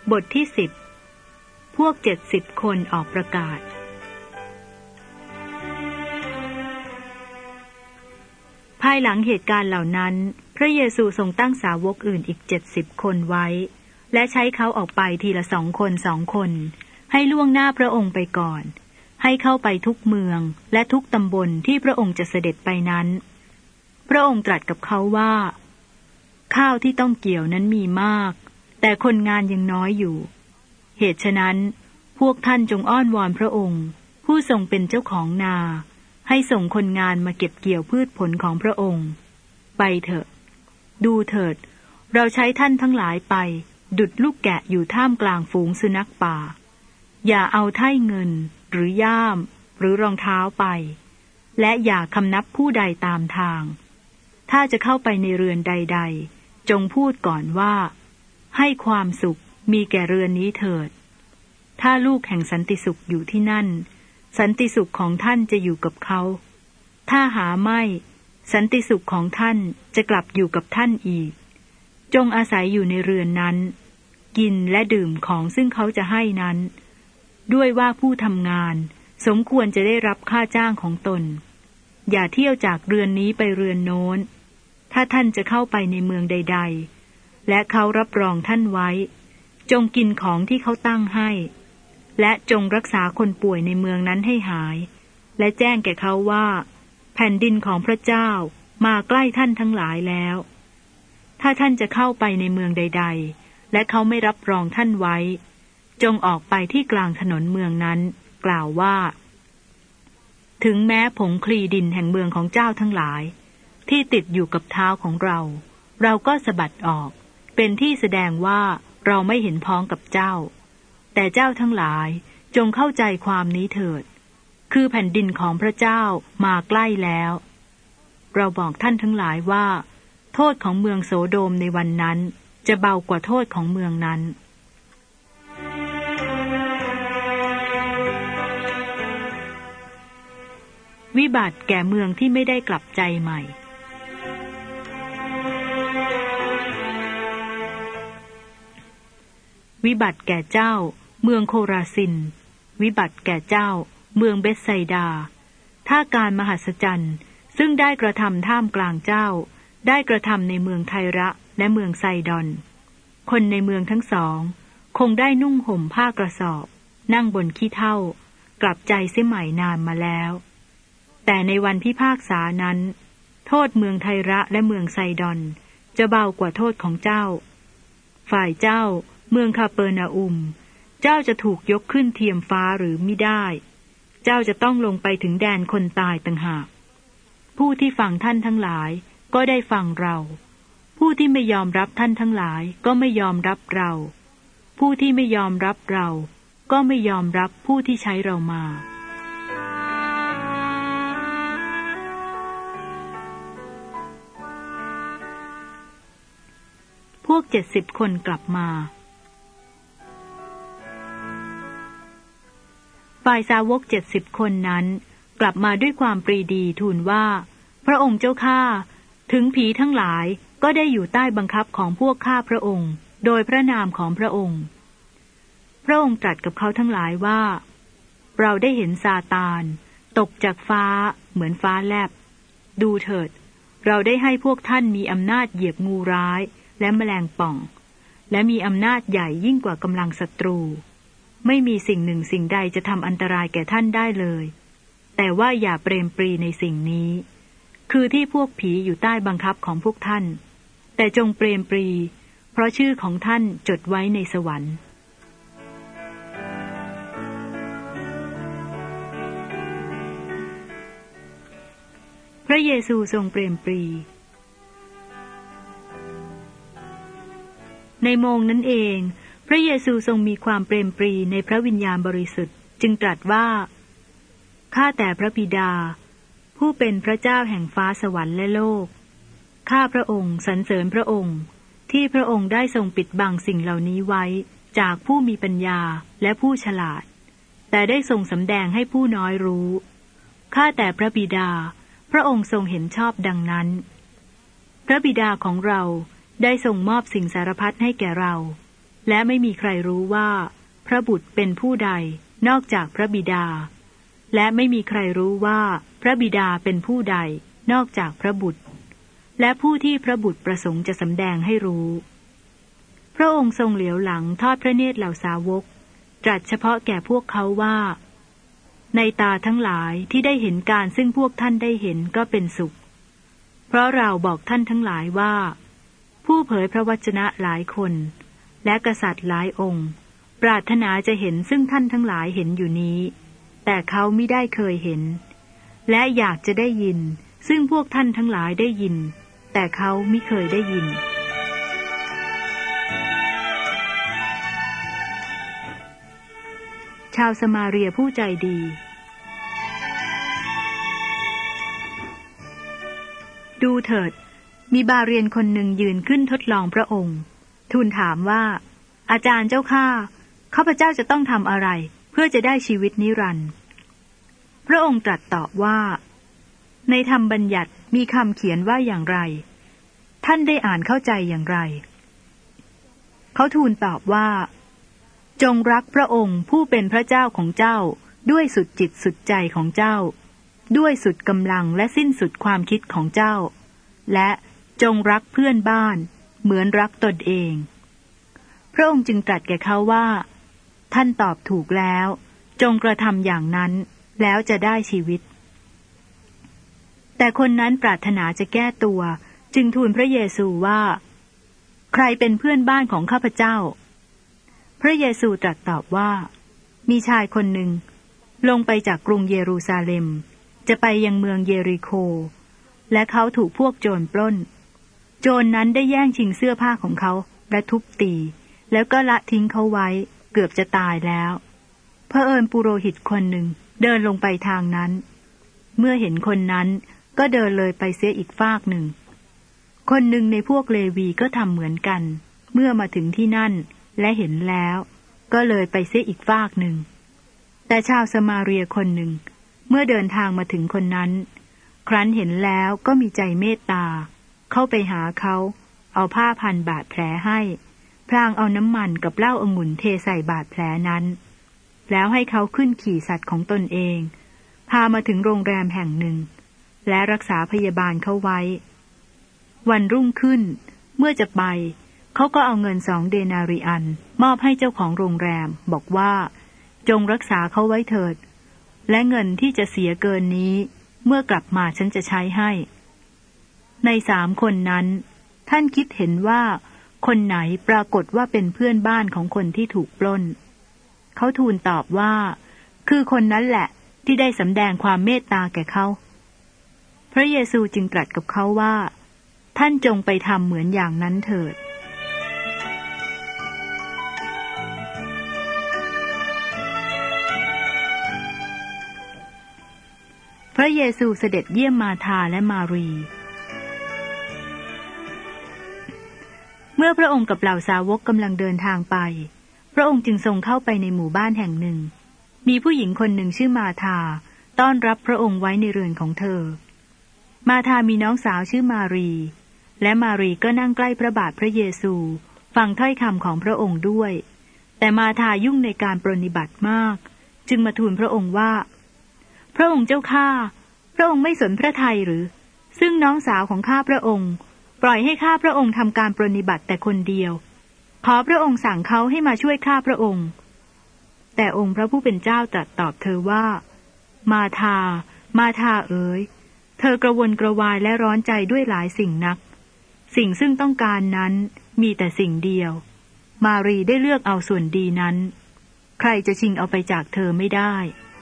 บทที่10พวก70คนออกประกาศภายหลังเหตุการณ์เหล่านั้นพระเยซูทรงตั้งสาวกอื่นอีก70คนไว้และใช้เขาออกไปทีละ2 คน2 คนให้ล่วงหน้าพระองค์ไปก่อนให้เข้าไปทุกเมืองและทุกตำบลที่พระองค์จะเสด็จไปนั้นพระองค์ตรัสกับเขาว่าข้าวที่ต้องเกี่ยวนั้นมีมากแต่คนงานยังน้อยอยู่เหตุฉะนั้นพวกท่านจงอ้อนวอนพระองค์ผู้ทรงเป็นเจ้าของนาให้ส่งคนงานมาเก็บเกี่ยวพืชผลของพระองค์ไปเถอะดูเถิดเราใช้ท่านทั้งหลายไปดุจลูกแกะอยู่ท่ามกลางฝูงสุนัขป่าอย่าเอาไถ่เงินหรือย่ามหรือรองเท้าไปและอย่าคำนับผู้ใดตามทางถ้าจะเข้าไปในเรือนใดๆจงพูดก่อนว่าให้ความสุขมีแก่เรือนนี้เถิดถ้าลูกแห่งสันติสุขอยู่ที่นั่นสันติสุขของท่านจะอยู่กับเขาถ้าหาไม่สันติสุขของท่านจะกลับอยู่กับท่านอีกจงอาศัยอยู่ในเรือนนั้นกินและดื่มของซึ่งเขาจะให้นั้นด้วยว่าผู้ทำงานสมควรจะได้รับค่าจ้างของตนอย่าเที่ยวจากเรือนนี้ไปเรือนโน้นถ้าท่านจะเข้าไปในเมืองใดๆและเขารับรองท่านไว้จงกินของที่เขาตั้งให้และจงรักษาคนป่วยในเมืองนั้นให้หายและแจ้งแก่เขาว่าแผ่นดินของพระเจ้ามาใกล้ท่านทั้งหลายแล้วถ้าท่านจะเข้าไปในเมืองใดๆและเขาไม่รับรองท่านไว้จงออกไปที่กลางถนนเมืองนั้นกล่าวว่าถึงแม้ผงคลีดินแห่งเมืองของเจ้าทั้งหลายที่ติดอยู่กับเท้าของเราก็สะบัดออกเป็นที่แสดงว่าเราไม่เห็นพ้องกับเจ้าแต่เจ้าทั้งหลายจงเข้าใจความนี้เถิดคือแผ่นดินของพระเจ้ามาใกล้แล้วเราบอกท่านทั้งหลายว่าโทษของเมืองโสโดมในวันนั้นจะเบากว่าโทษของเมืองนั้นวิบัติแก่เมืองที่ไม่ได้กลับใจใหม่วิบัติแก่เจ้าเมืองโคราซินวิบัติแก่เจ้าเมืองเบธไซดาถ้าการมหัศจรรย์ซึ่งได้กระทำท่ามกลางเจ้าได้กระทำในเมืองไทระและเมืองไซดอนคนในเมืองทั้งสองคงได้นุ่งห่มผ้ากระสอบนั่งบนขี้เถ้ากลับใจเสียใหม่นานมาแล้วแต่ในวันพิพากษานั้นโทษเมืองไทระและเมืองไซดอนจะเบากว่าโทษของเจ้าฝ่ายเจ้าเมืองคาเปอร์นาอุมเจ้าจะถูกยกขึ้นเทียมฟ้าหรือมิได้เจ้าจะต้องลงไปถึงแดนคนตายต่างหากผู้ที่ฟังท่านทั้งหลายก็ได้ฟังเราผู้ที่ไม่ยอมรับท่านทั้งหลายก็ไม่ยอมรับเราผู้ที่ไม่ยอมรับเราก็ไม่ยอมรับผู้ที่ใช้เรามาพวก70คนกลับมาฝ่ายสาวก70คนนั้นกลับมาด้วยความปรีดีทูลว่าพระองค์เจ้าข้าถึงผีทั้งหลายก็ได้อยู่ใต้บังคับของพวกข้าพระองค์โดยพระนามของพระองค์พระองค์ตรัสกับเขาทั้งหลายว่าเราได้เห็นซาตานตกจากฟ้าเหมือนฟ้าแลบดูเถิดเราได้ให้พวกท่านมีอำนาจเหยียบงูร้ายและแมลงป่องและมีอำนาจใหญ่ยิ่งกว่ากำลังศัตรูไม่มีสิ่งหนึ่งสิ่งใดจะทำอันตรายแก่ท่านได้เลยแต่ว่าอย่าเปรมปรีในสิ่งนี้คือที่พวกผีอยู่ใต้บังคับของพวกท่านแต่จงเปรมปรีเพราะชื่อของท่านจดไว้ในสวรรค์พระเยซูทรงเปรมปรีในโมงนั้นเองพระเยซูทรงมีความเปรมปรีในพระวิญญาณบริสุทธิ์จึงตรัสว่าข้าแต่พระบิดาผู้เป็นพระเจ้าแห่งฟ้าสวรรค์และโลกข้าพระองค์สรรเสริญพระองค์ที่พระองค์ได้ทรงปิดบังสิ่งเหล่านี้ไว้จากผู้มีปัญญาและผู้ฉลาดแต่ได้ทรงสำแดงให้ผู้น้อยรู้ข้าแต่พระบิดาพระองค์ทรงเห็นชอบดังนั้นพระบิดาของเราได้ทรงมอบสิ่งสารพัดให้แก่เราและไม่มีใครรู้ว่าพระบุตรเป็นผู้ใดนอกจากพระบิดาและไม่มีใครรู้ว่าพระบิดาเป็นผู้ใดนอกจากพระบุตรและผู้ที่พระบุตรประสงค์จะสำแดงให้รู้พระองค์ทรงเหลียวหลังทอดพระเนตรเหล่าสาวกตรัสเฉพาะแก่พวกเขาว่าในตาทั้งหลายที่ได้เห็นการซึ่งพวกท่านได้เห็นก็เป็นสุขเพราะเราบอกท่านทั้งหลายว่าผู้เผยพระวจนะหลายคนและกษัตริย์หลายองค์ปรารถนาจะเห็นซึ่งท่านทั้งหลายเห็นอยู่นี้แต่เขามิได้เคยเห็นและอยากจะได้ยินซึ่งพวกท่านทั้งหลายได้ยินแต่เขามิเคยได้ยินชาวสมาเรียผู้ใจดีดูเถิดมีบาเรียนคนหนึ่งยืนขึ้นทดลองพระองค์ทูลถามว่าอาจารย์เจ้าข้าพเจ้าจะต้องทำอะไรเพื่อจะได้ชีวิตนิรันดร์พระองค์ตรัสตอบว่าในธรรมบัญญัติมีคำเขียนว่าอย่างไรท่านได้อ่านเข้าใจอย่างไรเขาทูลตอบว่าจงรักพระองค์ผู้เป็นพระเจ้าของเจ้าด้วยสุดจิตสุดใจของเจ้าด้วยสุดกำลังและสิ้นสุดความคิดของเจ้าและจงรักเพื่อนบ้านเหมือนรักตนเองพระองค์จึงตรัสแก่เขาว่าท่านตอบถูกแล้วจงกระทำอย่างนั้นแล้วจะได้ชีวิตแต่คนนั้นปรารถนาจะแก้ตัวจึงทูลพระเยซูว่าใครเป็นเพื่อนบ้านของข้าพเจ้าพระเยซูตรัสตอบว่ามีชายคนหนึ่งลงไปจากกรุงเยรูซาเล็มจะไปยังเมืองเยริโคและเขาถูกพวกโจรปล้นโจรนั้นได้แย่งชิงเสื้อผ้าของเขาและทุบตีแล้วก็ละทิ้งเขาไว้เกือบจะตายแล้วเผอิญปุโรหิตคนหนึ่งเดินลงไปทางนั้นเมื่อเห็นคนนั้นก็เดินเลยไปเสียอีกฟากหนึ่งคนหนึ่งในพวกเลวีก็ทำเหมือนกันเมื่อมาถึงที่นั่นและเห็นแล้วก็เลยไปเสียอีกฟากหนึ่งแต่ชาวสมาเรียคนหนึ่งเมื่อเดินทางมาถึงคนนั้นครั้นเห็นแล้วก็มีใจเมตตาเข้าไปหาเขาเอาผ้าพันบาดแผลให้พลางเอาน้ำมันกับเหล้าองุ่นเทใส่บาดแผลนั้นแล้วให้เขาขึ้นขี่สัตว์ของตนเองพามาถึงโรงแรมแห่งหนึ่งและรักษาพยาบาลเขาไว้วันรุ่งขึ้นเมื่อจะไปเขาก็เอาเงิน2 เดนาริอันมอบให้เจ้าของโรงแรมบอกว่าจงรักษาเขาไว้เถิดและเงินที่จะเสียเกินนี้เมื่อกลับมาฉันจะใช้ให้ใน3 คนนั้นท่านคิดเห็นว่าคนไหนปรากฏว่าเป็นเพื่อนบ้านของคนที่ถูกปล้นเขาทูลตอบว่าคือคนนั้นแหละที่ได้สำแดงความเมตตาแก่เขาพระเยซูจึงตรัสกับเขาว่าท่านจงไปทำเหมือนอย่างนั้นเถิดพระเยซูเสด็จเยี่ยมมาธาและมารีเมื่อพระองค์กับเหล่าสาวกกำลังเดินทางไปพระองค์จึงทรงเข้าไปในหมู่บ้านแห่งหนึ่งมีผู้หญิงคนหนึ่งชื่อมาธาต้อนรับพระองค์ไว้ในเรือนของเธอมาธามีน้องสาวชื่อมารีและมารีก็นั่งใกล้พระบาทพระเยซูฟังถ้อยคำของพระองค์ด้วยแต่มาธายุ่งในการปรนนิบัติมากจึงมาทูลพระองค์ว่าพระองค์เจ้าข้าพระองค์ไม่สนพระทัยหรือซึ่งน้องสาวของข้าพระองค์ปล่อยให้ข้าพระองค์ทำการปรนนิบัติแต่คนเดียวขอพระองค์สั่งเขาให้มาช่วยข้าพระองค์แต่องค์พระผู้เป็นเจ้าตรัสตอบเธอว่ามาธามาธาเอ๋ยเธอกระวนกระวายและร้อนใจด้วยหลายสิ่งนักสิ่งซึ่งต้องการนั้นมีแต่สิ่งเดียวมารีได้เลือกเอาส่วนดีนั้นใครจะชิงเอาไปจากเธอไม่ได้